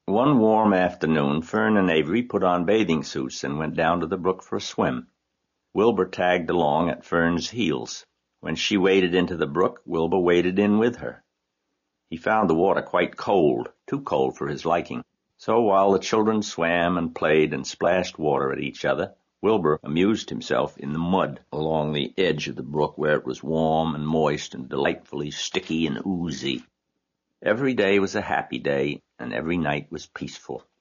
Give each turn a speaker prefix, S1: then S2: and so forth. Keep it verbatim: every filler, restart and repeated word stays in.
S1: One warm afternoon, Fern and Avery put on bathing suits and went down to the brook for a swim. Wilbur tagged along at Fern's heels. When she waded into the brook, Wilbur waded in with her. He found the water quite cold, too cold for his liking. So while the children swam and played and splashed water at each other, Wilbur amused himself in the mud along the edge of the brook where it was warm and moist and delightfully sticky and oozy. Every day was a happy day, and every night was peaceful.